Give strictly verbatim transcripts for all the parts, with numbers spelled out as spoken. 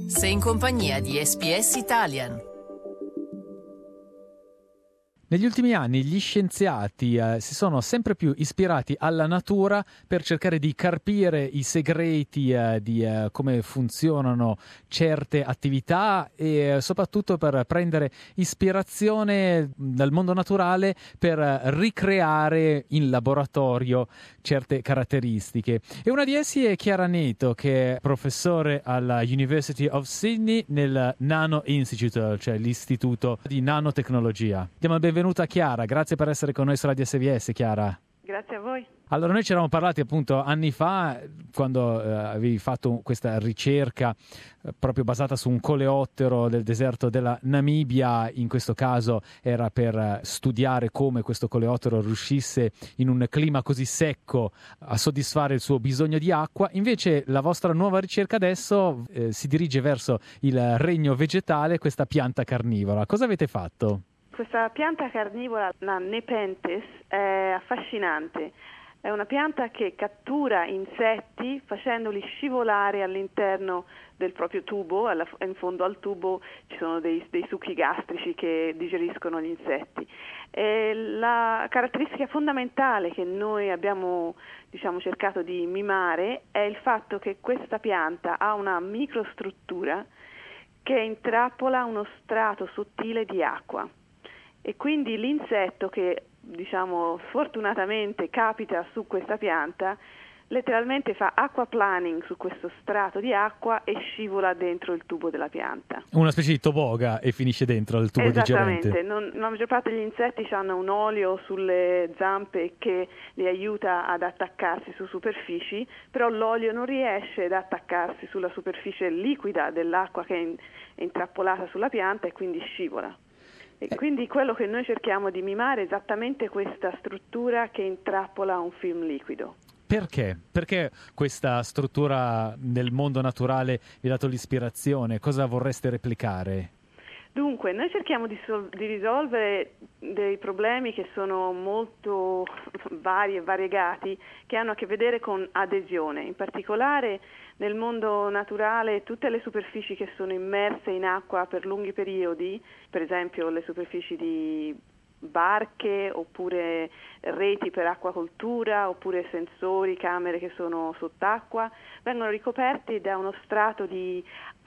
Sei in compagnia di S B S Italian. Negli ultimi anni gli scienziati eh, si sono sempre più ispirati alla natura per cercare di carpire i segreti eh, di eh, come funzionano certe attività e eh, soprattutto per prendere ispirazione dal mondo naturale per eh, ricreare in laboratorio certe caratteristiche. E una di essi è Chiara Neto, che è professore alla University of Sydney nel Nano Institute, cioè l'istituto di nanotecnologia. Diamo il benvenuto Benvenuta Chiara, grazie per essere con noi su Radio S B S, Chiara. Grazie a voi. Allora, noi ci eravamo parlati appunto anni fa, quando eh, avevi fatto questa ricerca eh, proprio basata su un coleottero del deserto della Namibia. In questo caso era per eh, studiare come questo coleottero riuscisse in un clima così secco a soddisfare il suo bisogno di acqua. Invece la vostra nuova ricerca adesso eh, si dirige verso il regno vegetale, questa pianta carnivora. Cosa avete fatto? Questa pianta carnivora, la Nepenthes, è affascinante. È una pianta che cattura insetti facendoli scivolare all'interno del proprio tubo. Alla, in fondo al tubo ci sono dei, dei succhi gastrici che digeriscono gli insetti. E la caratteristica fondamentale che noi abbiamo diciamo, cercato di mimare è il fatto che questa pianta ha una microstruttura che intrappola uno strato sottile di acqua. E quindi l'insetto che, diciamo, sfortunatamente capita su questa pianta, letteralmente fa aquaplaning su questo strato di acqua e scivola dentro il tubo della pianta. Una specie di toboga e finisce dentro il tubo digerente. Esattamente, non, la maggior parte degli insetti hanno un olio sulle zampe che li aiuta ad attaccarsi su superfici, però l'olio non riesce ad attaccarsi sulla superficie liquida dell'acqua che è, in, è intrappolata sulla pianta e quindi scivola. E quindi quello che noi cerchiamo di mimare è esattamente questa struttura che intrappola un film liquido. Perché? Perché questa struttura nel mondo naturale vi ha dato l'ispirazione? Cosa vorreste replicare? Dunque, noi cerchiamo di, sol- di risolvere dei problemi che sono molto vari e variegati, che hanno a che vedere con adesione. In particolare nel mondo naturale tutte le superfici che sono immerse in acqua per lunghi periodi, per esempio le superfici di barche oppure reti per acquacoltura oppure sensori, camere che sono sott'acqua, vengono ricoperti da uno strato di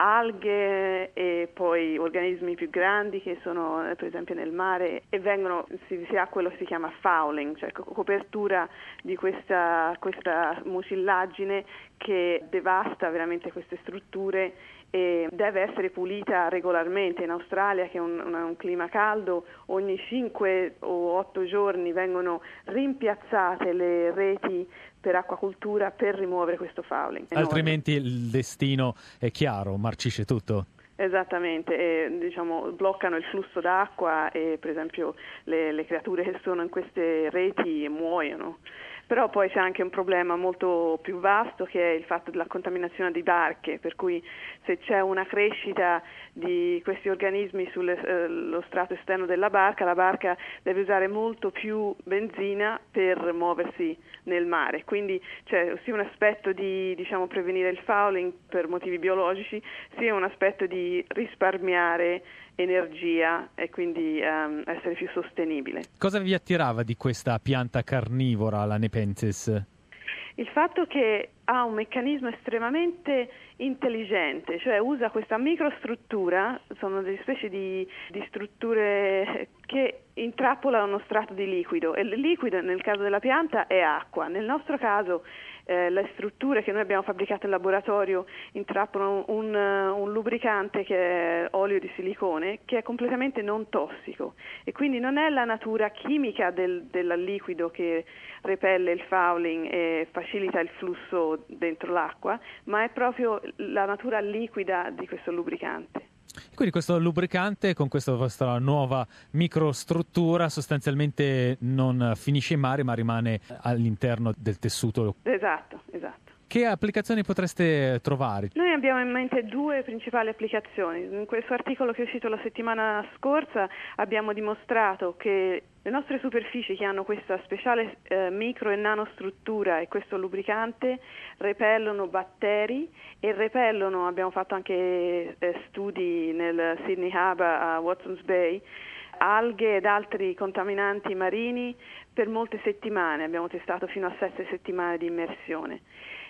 alghe e poi organismi più grandi che sono per esempio nel mare e vengono si, si ha quello che si chiama fouling, cioè copertura di questa, questa mucillaggine che devasta veramente queste strutture e deve essere pulita regolarmente. In Australia, che è un, un, un clima caldo, ogni cinque o otto giorni vengono rimpiazzate le reti per acquacultura per rimuovere questo fouling. Altrimenti il destino è chiaro, marcisce tutto. Esattamente, e, diciamo, bloccano il flusso d'acqua e per esempio le, le creature che sono in queste reti muoiono. Però poi c'è anche un problema molto più vasto che è il fatto della contaminazione di barche, per cui se c'è una crescita di questi organismi sullo eh, strato esterno della barca, la barca deve usare molto più benzina per muoversi nel mare. Quindi c'è sia un aspetto di diciamo, prevenire il fouling per motivi biologici, sia un aspetto di risparmiare energia e quindi um, essere più sostenibile. Cosa vi attirava di questa pianta carnivora, la Nepenthes? Il fatto che ha un meccanismo estremamente intelligente, cioè usa questa microstruttura, sono delle specie di, di strutture che intrappolano uno strato di liquido e il liquido nel caso della pianta è acqua, nel nostro caso eh, le strutture che noi abbiamo fabbricato in laboratorio intrappolano un, un lubricante che è olio di silicone che è completamente non tossico e quindi non è la natura chimica del, del liquido che repelle il fouling e facilita il flusso dentro l'acqua, ma è proprio la natura liquida di questo lubricante. Quindi questo lubricante con questa vostra nuova microstruttura sostanzialmente non finisce in mare ma rimane all'interno del tessuto. Esatto, esatto. che applicazioni potreste trovare? Noi abbiamo in mente due principali applicazioni. In questo articolo che è uscito la settimana scorsa abbiamo dimostrato che le nostre superfici che hanno questa speciale eh, micro e nanostruttura e questo lubricante repellono batteri e repellono, abbiamo fatto anche eh, studi nel Sydney Hub a Watson's Bay, alghe ed altri contaminanti marini per molte settimane, abbiamo testato fino a sette settimane di immersione.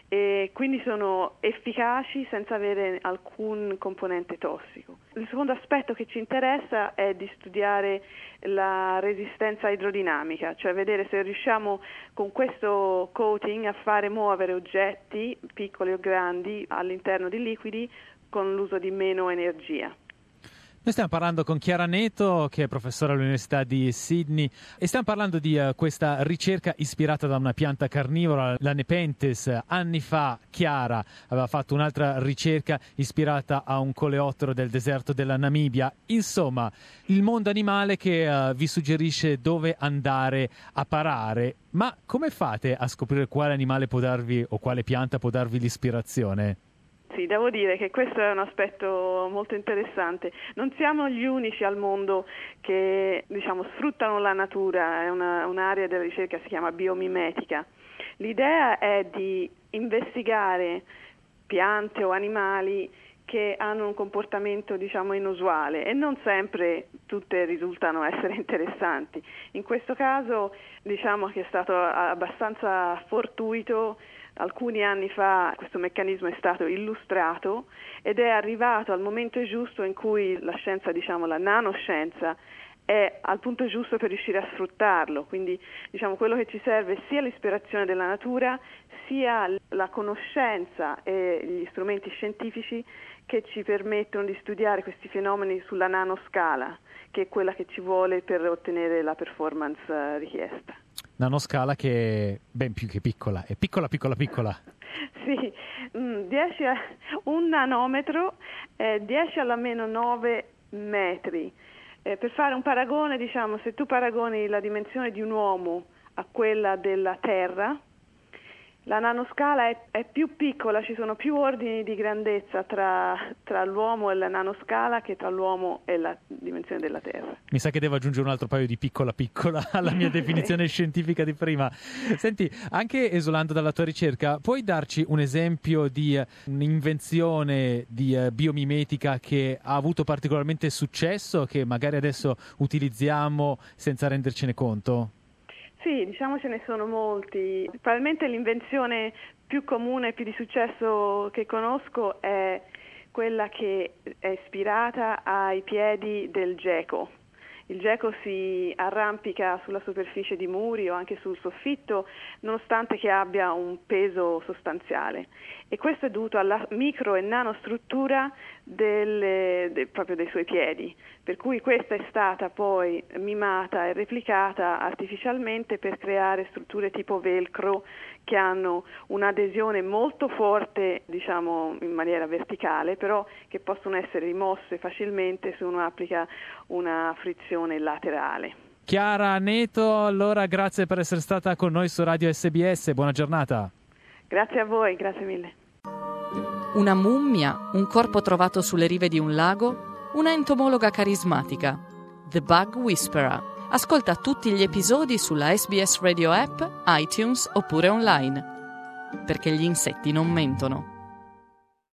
E quindi sono efficaci senza avere alcun componente tossico. Il secondo aspetto che ci interessa è di studiare la resistenza idrodinamica, cioè vedere se riusciamo con questo coating a fare muovere oggetti, piccoli o grandi, all'interno di liquidi con l'uso di meno energia. Noi stiamo parlando con Chiara Neto, che è professore all'Università di Sydney, e stiamo parlando di uh, questa ricerca ispirata da una pianta carnivora, la Nepenthes. Anni fa Chiara aveva fatto un'altra ricerca ispirata a un coleottero del deserto della Namibia. Insomma, il mondo animale che uh, vi suggerisce dove andare a parare. Ma come fate a scoprire quale animale può darvi o quale pianta può darvi l'ispirazione? Sì, devo dire che questo è un aspetto molto interessante. Non siamo gli unici al mondo che, diciamo, sfruttano la natura, è una, un'area della ricerca che si chiama biomimetica. L'idea è di investigare piante o animali che hanno un comportamento, diciamo, inusuale e non sempre tutte risultano essere interessanti. In questo caso, diciamo che è stato abbastanza fortuito. Alcuni anni fa questo meccanismo è stato illustrato ed è arrivato al momento giusto in cui la scienza, diciamo la nanoscienza, è al punto giusto per riuscire a sfruttarlo. Quindi, diciamo, quello che ci serve sia l'ispirazione della natura, sia la conoscenza e gli strumenti scientifici che ci permettono di studiare questi fenomeni sulla nanoscala, che è quella che ci vuole per ottenere la performance richiesta. Nanoscala che è ben più che piccola, è piccola, piccola, piccola. Sì, dieci a, un nanometro è dieci alla meno nove metri. Eh, per fare un paragone, diciamo, se tu paragoni la dimensione di un uomo a quella della Terra, la nanoscala è, è più piccola, ci sono più ordini di grandezza tra, tra l'uomo e la nanoscala che tra l'uomo e la dimensione della Terra. Mi sa che devo aggiungere un altro paio di piccola piccola alla mia definizione sì. scientifica di prima. Senti, anche esulando dalla tua ricerca, puoi darci un esempio di un'invenzione di uh, biomimetica che ha avuto particolarmente successo, che magari adesso utilizziamo senza rendercene conto? Sì, diciamo ce ne sono molti. Probabilmente l'invenzione più comune e più di successo che conosco è quella che è ispirata ai piedi del geco. Il geco si arrampica sulla superficie di muri o anche sul soffitto nonostante che abbia un peso sostanziale, e questo è dovuto alla micro e nanostruttura delle, de, proprio dei suoi piedi, per cui questa è stata poi mimata e replicata artificialmente per creare strutture tipo velcro che hanno un'adesione molto forte, diciamo in maniera verticale, però che possono essere rimosse facilmente se uno applica una frizione laterale. Chiara Neto, allora grazie per essere stata con noi su Radio S B S, buona giornata. Grazie a voi, grazie mille. Una mummia, un corpo trovato sulle rive di un lago, una entomologa carismatica, The Bug Whisperer. Ascolta tutti gli episodi sulla S B S Radio App, iTunes oppure online. Perché gli insetti non mentono.